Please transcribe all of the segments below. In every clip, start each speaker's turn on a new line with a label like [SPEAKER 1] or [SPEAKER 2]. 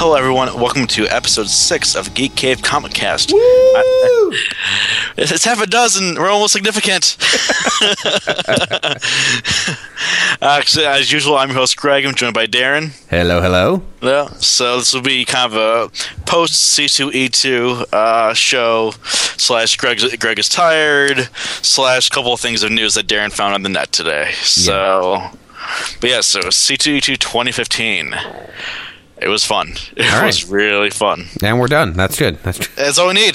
[SPEAKER 1] Hello, everyone. Welcome to episode 6 of Geek Cave Comic Cast. It's half a dozen. We're almost significant. Actually, as usual, I'm your host, Greg. I'm joined by Darren.
[SPEAKER 2] Hello, hello.
[SPEAKER 1] Yeah. So this will be kind of a post-C2E2 show / Greg is tired / couple of things of news that Darren found on the net today. So, but yeah, so C2E2 2015. It was fun. It was really fun.
[SPEAKER 2] And we're done. That's good.
[SPEAKER 1] That's all we need.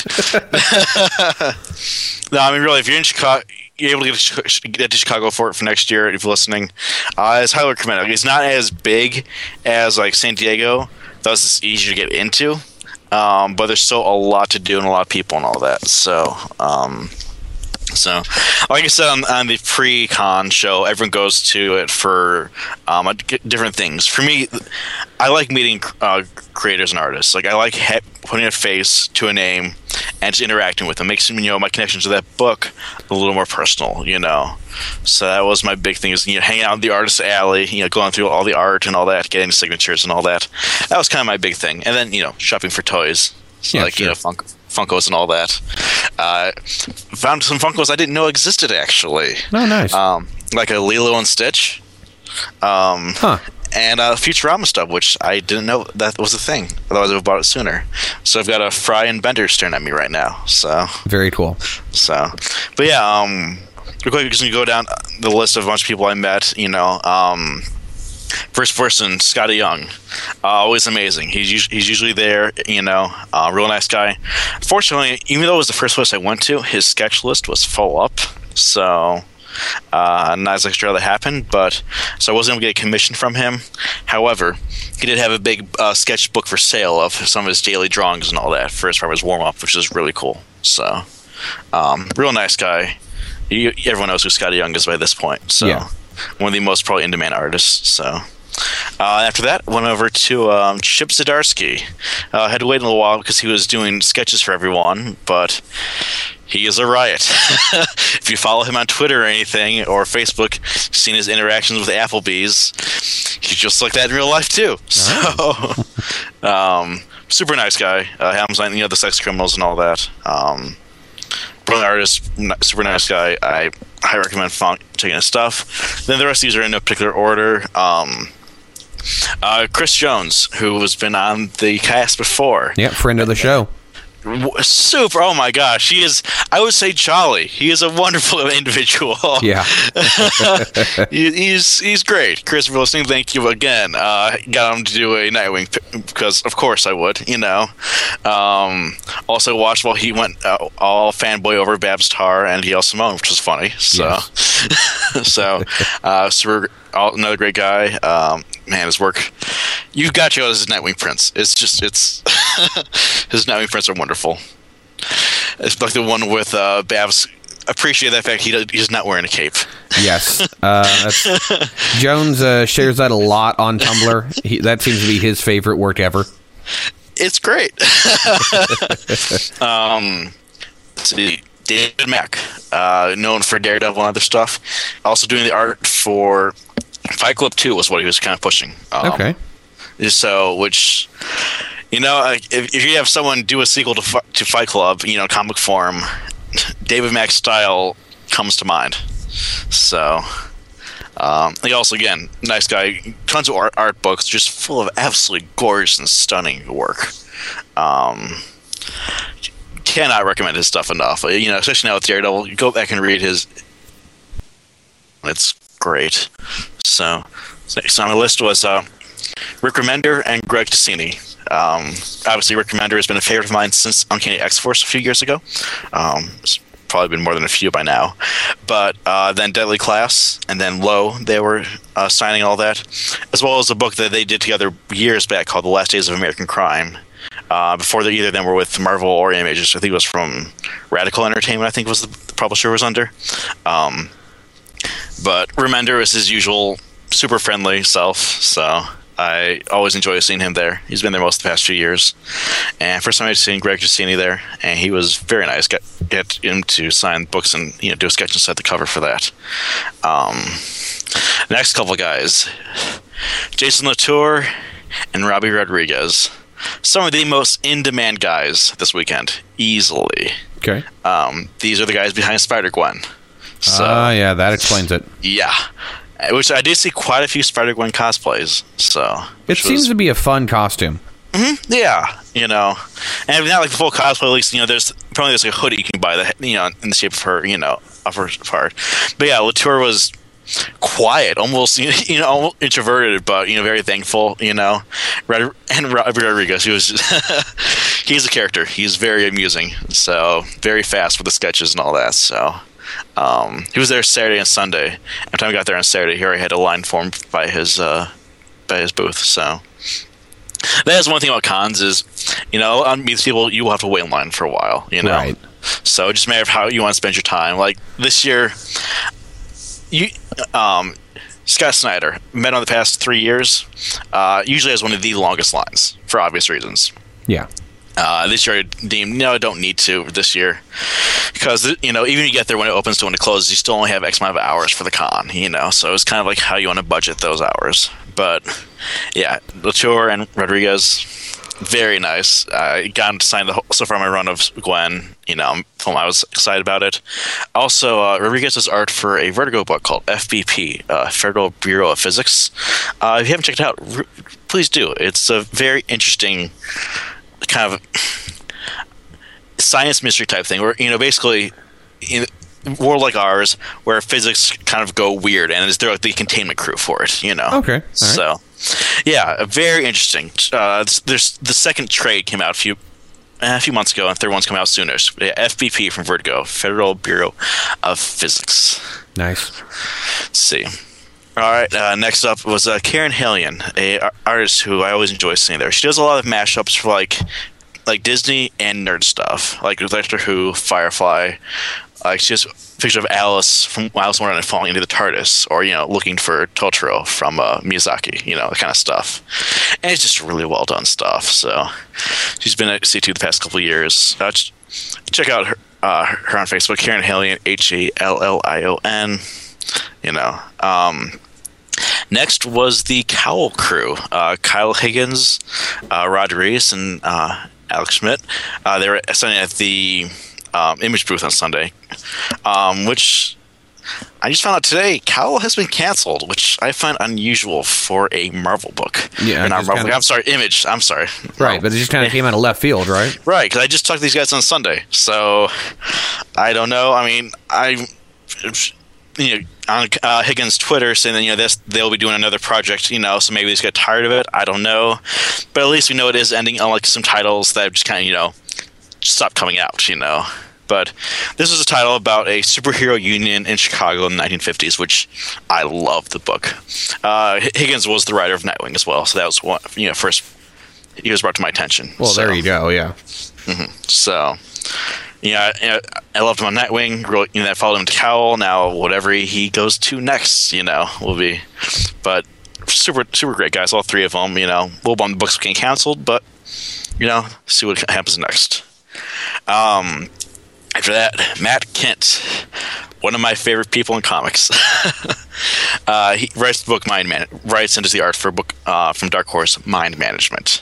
[SPEAKER 1] No, I mean, really, if you're in Chicago, you're able to get to Chicago for next year, if you're listening, it's highly recommended. It's not as big as, like, San Diego. Thus, it's easier to get into. But there's still a lot to do and a lot of people and all that. So, like I said on the pre-con show, everyone goes to it for different things. For me, I like meeting creators and artists. Like, I like putting a face to a name and just interacting with them. Makes my connection to that book a little more personal. So that was my big thing, is hanging out in the artist alley, going through all the art and all that, getting signatures and all that. That was kind of my big thing. And then shopping for toys. So Funkos and all that. Found some Funkos I didn't know existed, actually.
[SPEAKER 2] Oh, nice.
[SPEAKER 1] Like a Lilo and Stitch. And Futurama stuff, which I didn't know that was a thing. Otherwise, I would have bought it sooner. So I've got a Fry and Bender staring at me right now. So
[SPEAKER 2] very cool.
[SPEAKER 1] So, but yeah, real quick, just go down the list of a bunch of people I met. First person, Scotty Young, always amazing. He's usually there, real nice guy. Fortunately, even though it was the first place I went to, his sketch list was full up, so not as extra that happened. But so I wasn't able to get a commission from him. However, he did have a big sketch book for sale of some of his daily drawings and all that for his warm up, which is really cool. So, real nice guy. Everyone knows who Scotty Young is by this point. So. Yeah. One of the most probably in-demand artists. So after that, went over to Chip Zdarsky. Had to wait a little while because he was doing sketches for everyone, but he is a riot. If you follow him on Twitter or anything, or Facebook, you've seen his interactions with Applebee's. He's just like that in real life too. So super nice guy. Happens on the sex criminals and all that. Brilliant artist, super nice guy. I highly recommend checking his stuff. Then the rest of these are in no particular order. Chris Jones, who has been on the cast before.
[SPEAKER 2] Yeah, friend of the show.
[SPEAKER 1] Super. Oh my gosh, he is. I would say jolly. He is a wonderful individual.
[SPEAKER 2] Yeah,
[SPEAKER 1] he's great. Chris, for listening, thank you again. Got him to do a Nightwing because, of course, I would. Also watched while he went all fanboy over Babs Tarr and D.L. Simone, which was funny. So, yes. So another great guy. Man, his work. You've got to go as his Nightwing prints. It's his Nightwing prints are wonderful. It's like the one with Babs. Appreciate that fact he's not wearing a cape. Yes.
[SPEAKER 2] Jones shares that a lot on Tumblr. That seems to be his favorite work ever.
[SPEAKER 1] It's great. Let's see. David Mack, known for Daredevil and other stuff. Also doing the art for Fight Club 2 was what he was kind of pushing.
[SPEAKER 2] Okay.
[SPEAKER 1] So, which, if you have someone do a sequel to Fight Club, comic form, David Mack's style comes to mind. So, he also, again, nice guy. Tons of art books, just full of absolutely gorgeous and stunning work. Cannot recommend his stuff enough. Especially now with Daredevil, you go back and read his. It's great. So next on the list was Rick Remender and Greg Ticini. Obviously, Rick Remender has been a favorite of mine since Uncanny X-Force a few years ago. It's probably been more than a few by now. But then Deadly Class and then Low, they were signing all that, as well as a book that they did together years back called The Last Days of American Crime. Before either of them were with Marvel or Images. I think it was from Radical Entertainment, I think was the publisher was under. But Remender is his usual super friendly self, so I always enjoy seeing him there. He's been there most of the past few years. And first time I've seen Greg Ticini there, and he was very nice. Get him to sign books and do a sketch and set the cover for that. Next couple guys, Jason Latour and Robbie Rodriguez. some of the most in-demand guys this weekend, easily.
[SPEAKER 2] Okay.
[SPEAKER 1] These are the guys behind Spider-Gwen. So,
[SPEAKER 2] yeah, that explains it.
[SPEAKER 1] Yeah. Which I did see quite a few Spider-Gwen cosplays. So
[SPEAKER 2] it seems to be a fun costume.
[SPEAKER 1] Mm-hmm, yeah, and not like the full cosplay. At least there's like a hoodie you can buy that in the shape of her of her part. But yeah, Latour was quiet, almost introverted, but very thankful. And Rodriguez, he was he's a character. He's very amusing. So very fast with the sketches and all that. So. He was there Saturday and Sunday. By the time I got there on Saturday, he already had a line formed by his booth. So that is one thing about cons is, on these people you will have to wait in line for a while.
[SPEAKER 2] Right.
[SPEAKER 1] So it just matter of how you want to spend your time. Like this year, Scott Snyder met on the past 3 years. Usually has one of the longest lines for obvious reasons.
[SPEAKER 2] Yeah.
[SPEAKER 1] This year I deemed I don't need to this year because even if you get there when it opens to when it closes, you still only have X amount of hours for the con. So it's kind of like how you want to budget those hours. But yeah, Latour and Rodriguez, very nice. I got to sign so far my run of Gwen. I was excited about it. Also, Rodriguez does art for a Vertigo book called FBP, Federal Bureau of Physics. If you haven't checked it out, please do. It's a very interesting kind of science mystery type thing where basically in a world like ours where physics kind of go weird and they're like the containment crew for it.
[SPEAKER 2] Okay. All right.
[SPEAKER 1] So yeah, very interesting. There's the second trade came out a few months ago and the third one's coming out sooner. So, yeah, FBP from Vertigo, Federal Bureau of Physics.
[SPEAKER 2] Nice.
[SPEAKER 1] Let's see. All right, next up was Karen Hallian, a artist who I always enjoy seeing there. She does a lot of mashups for like Disney and nerd stuff, like Doctor Who, Firefly. She has a picture of Alice from Alice in Wonderland falling into the TARDIS, or looking for Totoro from Miyazaki, that kind of stuff. And it's just really well done stuff. So she's been at C2 the past couple of years. Check out her on Facebook, Karen Hallian, Hallion. Next was the Cowl crew, Kyle Higgins, Rod Reese, and Alex Schmidt. They were standing at the Image booth on Sunday, which I just found out today. Cowl has been canceled, which I find unusual for a Marvel book.
[SPEAKER 2] Yeah,
[SPEAKER 1] not Marvel. I'm sorry, Image. I'm sorry.
[SPEAKER 2] Right, but it just kind of came out of left field, right?
[SPEAKER 1] Right, because I just talked to these guys on Sunday, so I don't know. I mean, on Higgins' Twitter saying that they'll be doing another project, so maybe they just get tired of it. I don't know, but at least we know it is ending on some titles that have just kind of stopped coming out. But this was a title about a superhero union in Chicago in the 1950s, which I love the book. Higgins was the writer of Nightwing as well, so that was one first he was brought to my attention.
[SPEAKER 2] Well, there you go. Yeah.
[SPEAKER 1] Mm-hmm. So. I loved him on Nightwing. Really, that followed him to Cowl. Now, whatever he goes to next, will be. But super, super great guys, all three of them. Little bummed the books getting canceled, but see what happens next. After that, Matt Kent, one of my favorite people in comics. He writes the book writes and does the art for a book from Dark Horse, Mind Management.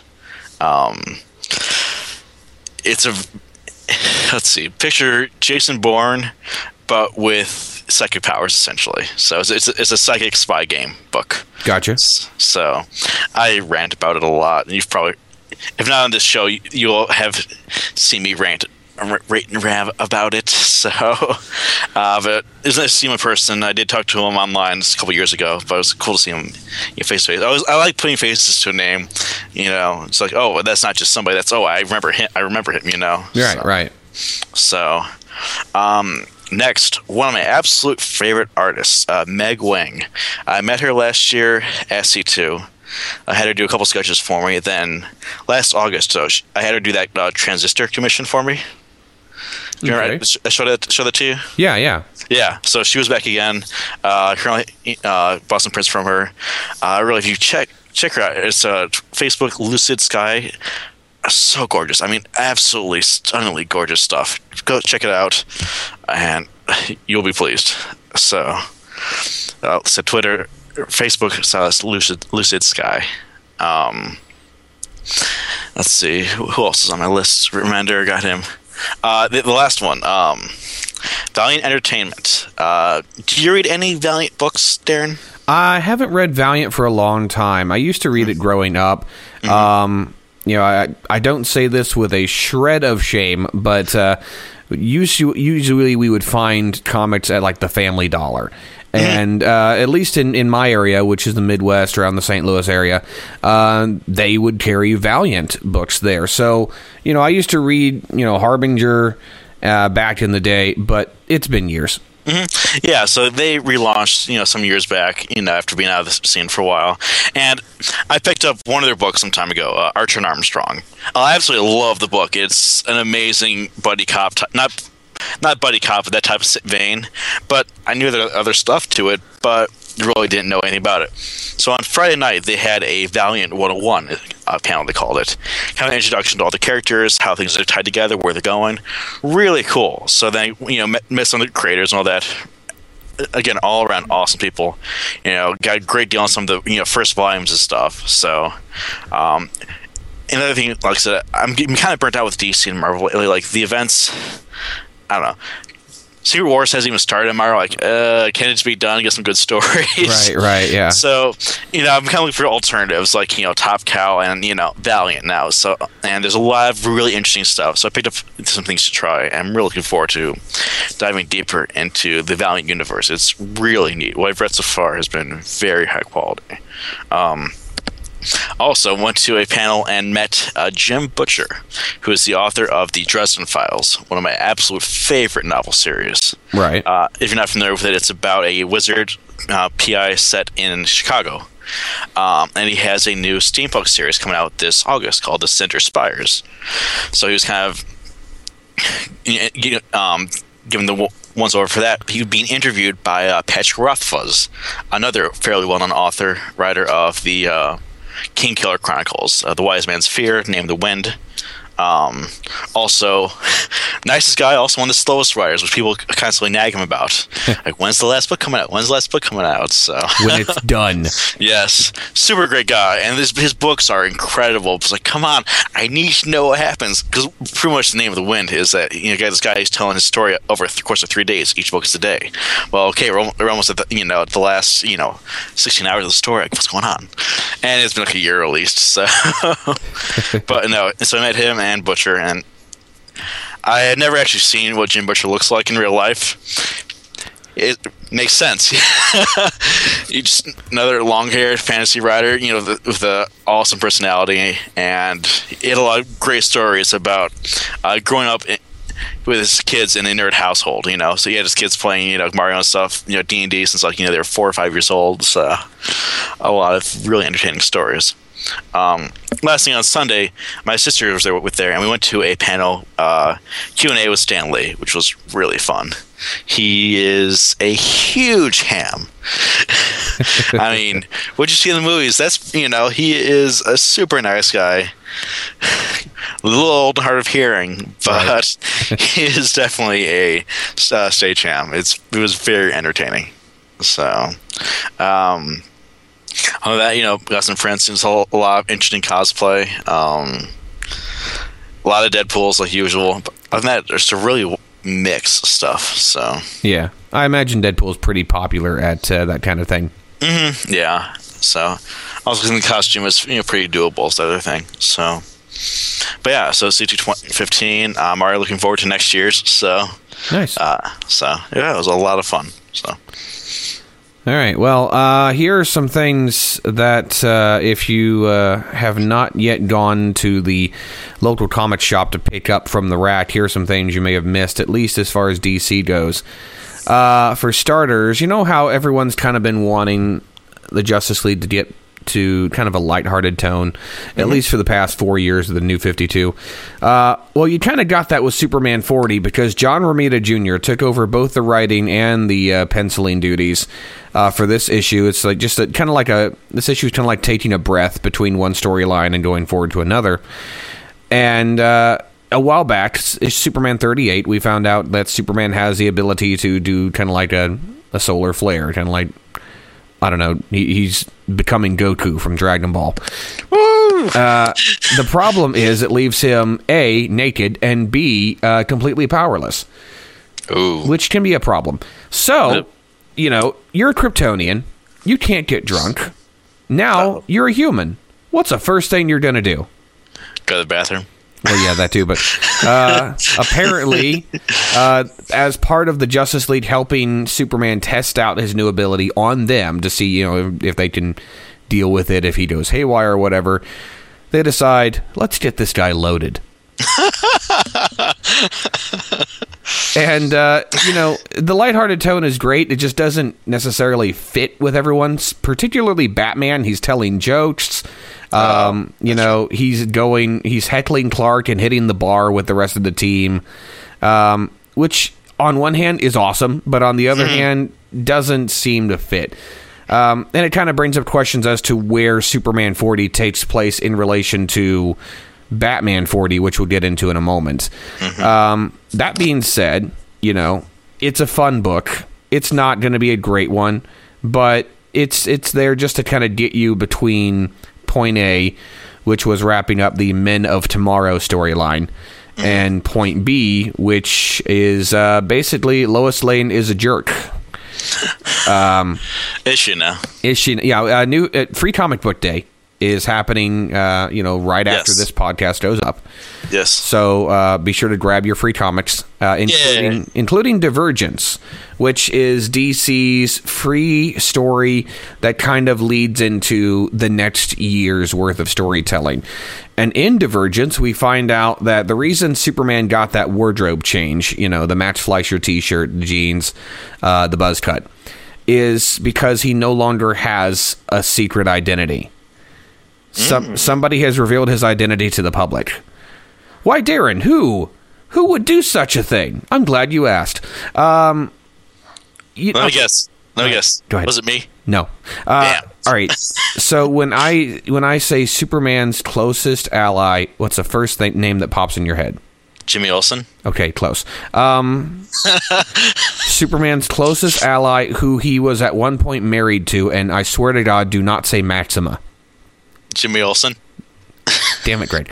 [SPEAKER 1] It's a let's see. Picture Jason Bourne, but with psychic powers, essentially. So it's a psychic spy game book.
[SPEAKER 2] Gotcha.
[SPEAKER 1] So I rant about it a lot. And you've probably, if not on this show, you'll have seen me rant and rave about it. So, but it's nice to see him in person. I did talk to him online a couple years ago, but it was cool to see him face to face. I like putting faces to a name. It's like, oh, that's not just somebody. That's I remember him.
[SPEAKER 2] Right.
[SPEAKER 1] So, next, one of my absolute favorite artists, Meg Wang. I met her last year at C2. I had her do a couple sketches for me. Then last August, so I had her do that Transistor commission for me.
[SPEAKER 2] Okay.
[SPEAKER 1] I showed that to you?
[SPEAKER 2] Yeah.
[SPEAKER 1] So she was back again. Currently, Boston Prince from her. Really, if you check her out, it's Facebook Lucid Sky. So gorgeous. I mean, absolutely stunningly gorgeous stuff. Go check it out, and you'll be pleased. So Twitter, Facebook, so it's Lucid Sky. let's see, who else is on my list? Remender, got him. The last one, Valiant Entertainment. Do you read any Valiant books, Darren?
[SPEAKER 2] I haven't read Valiant for a long time. I used to read it growing up. I don't say this with a shred of shame, but usually we would find comics at like the Family Dollar. And at least in my area, which is the Midwest, around the St. Louis area, they would carry Valiant books there. So, I used to read, Harbinger back in the day, but it's been years.
[SPEAKER 1] Mm-hmm. Yeah, so they relaunched, some years back, after being out of the scene for a while. And I picked up one of their books some time ago, Archer and Armstrong. I absolutely love the book. It's an amazing buddy cop, not buddy cop, but that type of vein. But I knew there was other stuff to it, but really didn't know anything about it. So on Friday night, they had a Valiant 101 panel, they called it. Kind of an introduction to all the characters, how things are tied together, where they're going. Really cool. So then, met some of the creators and all that. Again, all around awesome people. Got a great deal on some of the first volumes and stuff. So, another thing, like I said, I'm kind of burnt out with DC and Marvel lately. Like the events, I don't know. Secret Wars hasn't even started in Marvel. Like, can it just be done? Get some good stories.
[SPEAKER 2] Right, yeah.
[SPEAKER 1] So, I'm kind of looking for alternatives, like Top Cow and Valiant now. So, and there's a lot of really interesting stuff. So I picked up some things to try. I'm really looking forward to diving deeper into the Valiant universe. It's really neat. What I've read so far has been very high quality. Also went to a panel and met Jim Butcher, who is the author of the Dresden Files, one of my absolute favorite novel series.
[SPEAKER 2] Right.
[SPEAKER 1] If you're not familiar with it, it's about a wizard PI set in Chicago. And he has a new steampunk series coming out this August called The Cinder Spires. So he was kind of given the once over for that. He was being interviewed by Patrick Rothfuss, another fairly well-known author, writer of the Kingkiller Chronicles, The Wise Man's Fear, Name the Wind. Also, nicest guy, also one of the slowest writers, which people constantly nag him about. Like, when's the last book coming out? When's the last book coming out? So
[SPEAKER 2] when it's done.
[SPEAKER 1] Yes, super great guy, and his books are incredible. It's like, come on, I need to know what happens, because pretty much the Name of the Wind is that this guy is telling his story over the course of 3 days. Each book is a day. Well, okay, we're almost at the last 16 hours of the story. Like, what's going on? And it's been like a year at least. So, but no, so I met him and Butcher, and I had never actually seen what Jim Butcher looks like in real life. It makes sense. He's just another long-haired fantasy writer, with the awesome personality, and he had a lot of great stories about growing up with his kids in a nerd household. So he had his kids playing, Mario and stuff, D&D since they were 4 or 5 years old. So a lot of really entertaining stories. Last thing on Sunday, my sister was there, and we went to a panel Q&A with Stan Lee, which was really fun. He is a huge ham. I mean, what'd you see in the movies? That's he is a super nice guy. A little old and hard of hearing, but right. He is definitely a stage ham. It was very entertaining. So, other than that, got some friends. There's a lot of interesting cosplay. A lot of Deadpools like usual. But other than that, there's some really mixed stuff. So
[SPEAKER 2] yeah, I imagine Deadpool's pretty popular at that kind of thing.
[SPEAKER 1] Mm-hmm. Yeah. So also because the costume is pretty doable. Is the other thing. So, but yeah. So C2 2015. I'm already looking forward to next year's. So
[SPEAKER 2] nice.
[SPEAKER 1] So yeah, it was a lot of fun. So.
[SPEAKER 2] All right. Well, here are some things that if you have not yet gone to the local comic shop to pick up from the rack, here are some things you may have missed, at least as far as DC goes. For starters, you know how everyone's kind of been wanting the Justice League to get to kind of a lighthearted tone, at least for the past 4 years of the New 52. Well, you kind of got that with Superman 40 because John Romita Jr. took over both the writing and the penciling duties for this issue. It's like just this issue is kind of like taking a breath between one storyline and going forward to another. And a while back, Superman 38, we found out that Superman has the ability to do kind of like a solar flare, kind of like I don't know, he's becoming Goku from Dragon Ball. The problem is it leaves him A, naked, and B, completely powerless.
[SPEAKER 1] Ooh.
[SPEAKER 2] Which can be a problem. So, you're a Kryptonian. You can't get drunk. Now, you're a human. What's the first thing you're going to do?
[SPEAKER 1] Go to the bathroom.
[SPEAKER 2] Well, yeah, that too. But apparently, as part of the Justice League helping Superman test out his new ability on them to see, if they can deal with it, if he goes haywire or whatever, they decide, let's get this guy loaded. And, the lighthearted tone is great. It just doesn't necessarily fit with everyone's, particularly Batman. He's telling jokes. He's heckling Clark and hitting the bar with the rest of the team, which on one hand is awesome, but on the other hand doesn't seem to fit. And it kind of brings up questions as to where Superman 40 takes place in relation to Batman 40, which we'll get into in a moment. That being said, it's a fun book. It's not going to be a great one, but it's there just to kind of get you between point A, which was wrapping up the Men of Tomorrow storyline, and point B, which is basically Lois Lane is a jerk.
[SPEAKER 1] Is she now?
[SPEAKER 2] Yeah, new Free Comic Book Day is happening, right after this podcast goes up.
[SPEAKER 1] Yes.
[SPEAKER 2] So be sure to grab your free comics, including Divergence, which is DC's free story that kind of leads into the next year's worth of storytelling. And in Divergence, we find out that the reason Superman got that wardrobe change, the Max Fleischer t-shirt, the jeans, the buzz cut, is because he no longer has a secret identity. Somebody has revealed his identity to the public. Why, Darren, who would do such a thing? I'm glad you asked. Let
[SPEAKER 1] me guess.
[SPEAKER 2] Go ahead.
[SPEAKER 1] Was it me?
[SPEAKER 2] No.
[SPEAKER 1] Damn.
[SPEAKER 2] All right. So when I say Superman's closest ally, what's the first name that pops in your head?
[SPEAKER 1] Jimmy Olsen.
[SPEAKER 2] Okay, close. Superman's closest ally, who he was at one point married to, and I swear to God, do not say Maxima.
[SPEAKER 1] Jimmy Olsen.
[SPEAKER 2] Damn it, Greg.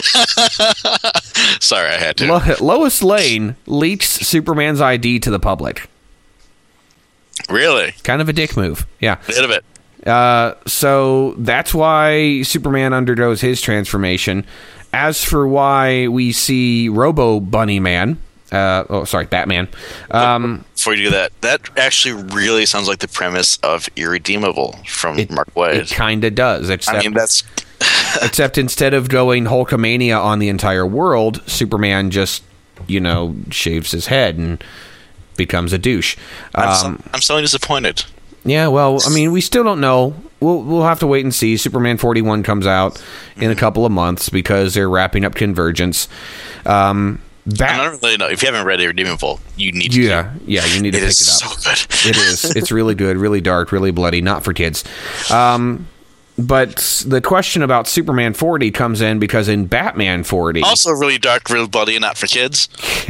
[SPEAKER 1] Sorry, I had to.
[SPEAKER 2] Lois Lane leaks Superman's ID to the public.
[SPEAKER 1] Really?
[SPEAKER 2] Kind of a dick move. Yeah.
[SPEAKER 1] A bit of it.
[SPEAKER 2] So that's why Superman undergoes his transformation. As for why we see Robo Bunny Man, Batman.
[SPEAKER 1] Before you do that, that actually really sounds like the premise of Irredeemable from Mark Waid.
[SPEAKER 2] It kind of does.
[SPEAKER 1] That's...
[SPEAKER 2] except instead of going Hulkamania on the entire world, Superman just, shaves his head and becomes a douche.
[SPEAKER 1] I'm so disappointed.
[SPEAKER 2] Yeah, well, we still don't know. We'll have to wait and see. Superman 41 comes out in a couple of months because they're wrapping up Convergence. I
[SPEAKER 1] don't really know. If you haven't read Irredeemable, you need to.
[SPEAKER 2] Yeah, you need to pick it up.
[SPEAKER 1] It is so good.
[SPEAKER 2] It is. It's really good, really dark, really bloody, not for kids. But the question about Superman 40 comes in because in Batman 40...
[SPEAKER 1] Also really dark, really bloody, and not for kids.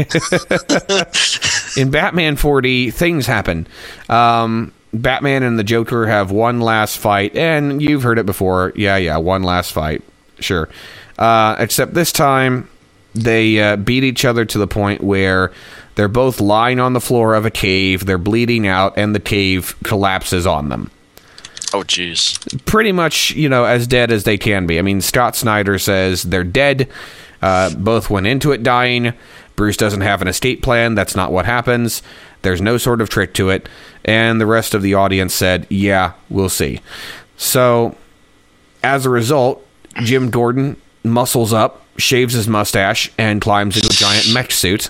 [SPEAKER 2] In Batman 40, things happen. Batman and the Joker have one last fight, and you've heard it before. Yeah, one last fight. Sure. Except this time... They beat each other to the point where they're both lying on the floor of a cave, they're bleeding out, and the cave collapses on them.
[SPEAKER 1] Oh, jeez.
[SPEAKER 2] Pretty much, as dead as they can be. Scott Snyder says they're dead. Both went into it dying. Bruce doesn't have an escape plan. That's not what happens. There's no sort of trick to it. And the rest of the audience said, yeah, we'll see. So, as a result, Jim Gordon muscles up, shaves his mustache, and climbs into a giant mech suit.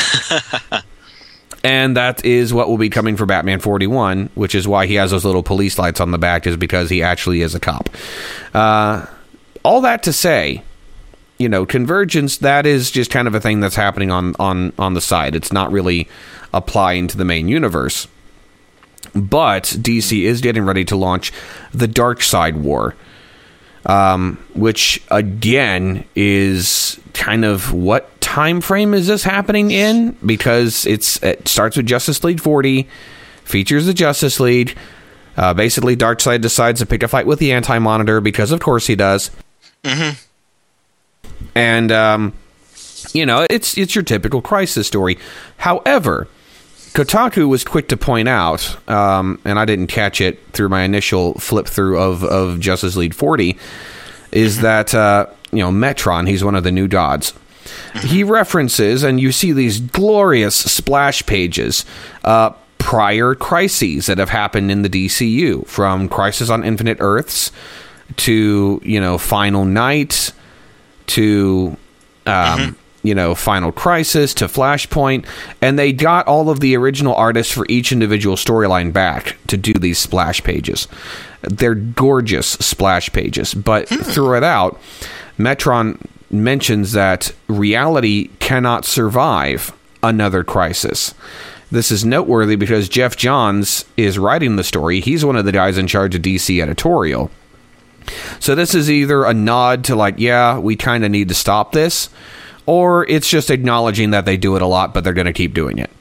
[SPEAKER 2] And that is what will be coming for Batman 41, which is why he has those little police lights on the back, is because he actually is a cop. All that to say, Convergence, that is just kind of a thing that's happening on the side. It's not really applying to the main universe. But DC is getting ready to launch the Darkseid War, which again is kind of what time frame is this happening in? Because it starts with Justice League 40, features the Justice League, Basically, Darkseid decides to pick a fight with the Anti-Monitor because, of course, he does.
[SPEAKER 1] Mm-hmm.
[SPEAKER 2] And, it's your typical Crisis story. However, Kotaku was quick to point out, and I didn't catch it through my initial flip through of Justice League 40, is that, Metron, he's one of the new gods. He references, and you see these glorious splash pages, prior crises that have happened in the DCU, from Crisis on Infinite Earths to, Final Night to, Final Crisis to Flashpoint, and they got all of the original artists for each individual storyline back to do these splash pages. They're gorgeous splash pages, but throughout, Metron mentions that reality cannot survive another crisis. This is noteworthy because Jeff Johns is writing the story. He's one of the guys in charge of DC editorial. So this is either a nod to we kind of need to stop this, or it's just acknowledging that they do it a lot, but they're going to keep doing it.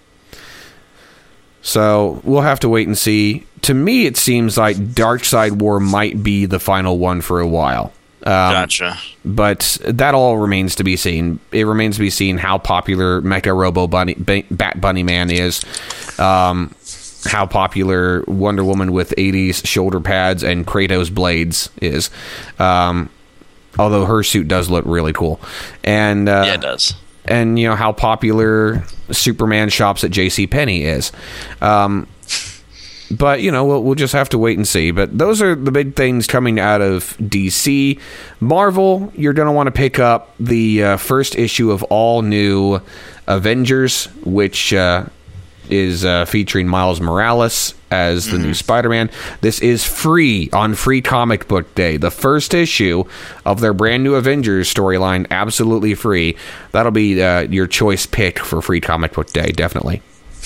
[SPEAKER 2] So we'll have to wait and see. To me, it seems like Darkseid War might be the final one for a while.
[SPEAKER 1] Gotcha.
[SPEAKER 2] But that all remains to be seen. It remains to be seen how popular Mecha Robo Bat Bunny Man is. How popular Wonder Woman with 80s shoulder pads and Kratos blades is. Although her suit does look really cool. And
[SPEAKER 1] yeah, it does.
[SPEAKER 2] And, how popular Superman shops at JCPenney is. But, we'll just have to wait and see. But those are the big things coming out of DC. Marvel, you're going to want to pick up the first issue of all new Avengers, which is featuring Miles Morales as the new Spider-Man. This is free on Free Comic Book Day. The first issue of their brand new Avengers storyline, absolutely free. That'll be your choice pick for Free Comic Book Day, definitely.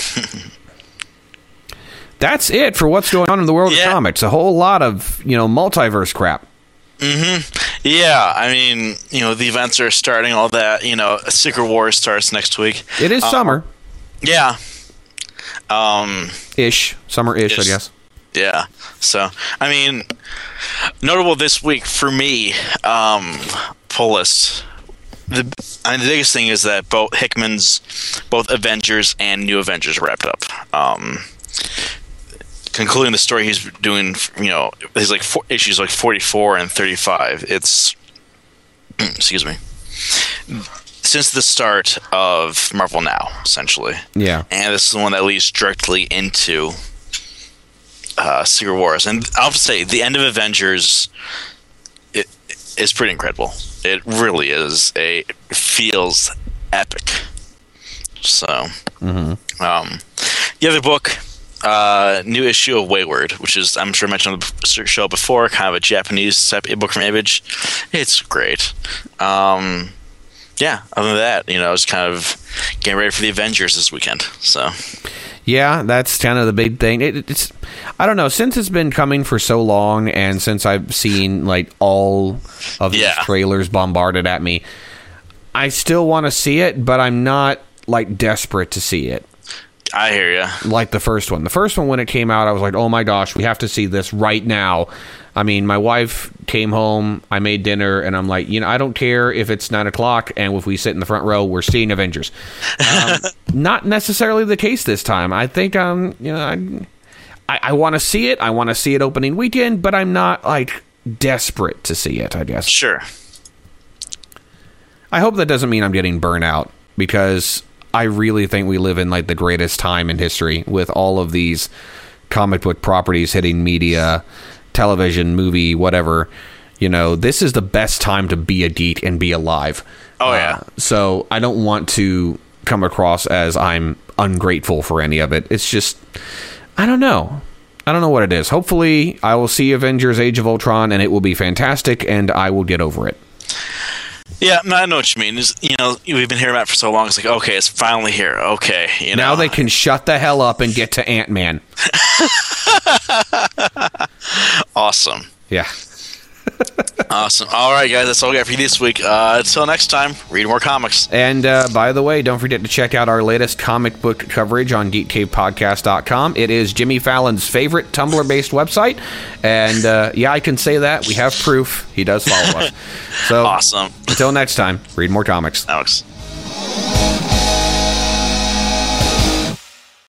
[SPEAKER 2] That's it for what's going on in the world of comics. A whole lot of, multiverse crap.
[SPEAKER 1] Mm-hmm. Yeah, I mean, the events are starting, all that. Secret Wars starts next week.
[SPEAKER 2] It is summer.
[SPEAKER 1] Yeah.
[SPEAKER 2] Summer-ish, I guess.
[SPEAKER 1] Yeah. So, I mean, notable this week for me, pull list. The biggest thing is that both Avengers and New Avengers wrapped up. Concluding the story he's doing, there's issues 44 and 35. It's, excuse me, since the start of Marvel Now, essentially. Yeah. And this is the one that leads directly into Secret Wars. And I'll say, the end of Avengers is pretty incredible. It really is. It feels epic. So, the other book, new issue of Wayward, which is, I'm sure I mentioned on the show before, kind of a Japanese type book from Image. It's great. Yeah, other than that, I was kind of getting ready for the Avengers this weekend. So,
[SPEAKER 2] yeah, that's kind of the big thing. It's I don't know, since it's been coming for so long, and since I've seen all of these trailers bombarded at me, I still want to see it, but I'm not desperate to see it.
[SPEAKER 1] I hear you.
[SPEAKER 2] Like the first one. The first one, when it came out, I was like, oh my gosh, we have to see this right now. I mean, my wife came home, I made dinner, and I'm like, I don't care if it's 9 o'clock, and if we sit in the front row, we're seeing Avengers. Not necessarily the case this time. I think, I want to see it. I want to see it opening weekend, but I'm not, desperate to see it, I guess.
[SPEAKER 1] Sure.
[SPEAKER 2] I hope that doesn't mean I'm getting burnt out, because I really think we live in, the greatest time in history with all of these comic book properties hitting media, television, movie, whatever. This is the best time to be a geek and be alive.
[SPEAKER 1] Oh, yeah.
[SPEAKER 2] So I don't want to come across as I'm ungrateful for any of it. It's just, I don't know. I don't know what it is. Hopefully, I will see Avengers Age of Ultron, and it will be fantastic, and I will get over it.
[SPEAKER 1] Yeah, I know what you mean. We've been hearing about it for so long. It's okay, it's finally here. Okay,
[SPEAKER 2] Now they can shut the hell up and get to Ant-Man.
[SPEAKER 1] Awesome.
[SPEAKER 2] Yeah.
[SPEAKER 1] Awesome. All right, guys, that's all we got for you this week. Until next time, read more comics.
[SPEAKER 2] And by the way, don't forget to check out our latest comic book coverage on GeekCavePodcast.com. It is Jimmy Fallon's favorite Tumblr-based website. And yeah, I can say that. We have proof. He does follow us. So
[SPEAKER 1] awesome.
[SPEAKER 2] Until next time, read more comics.
[SPEAKER 1] Alex.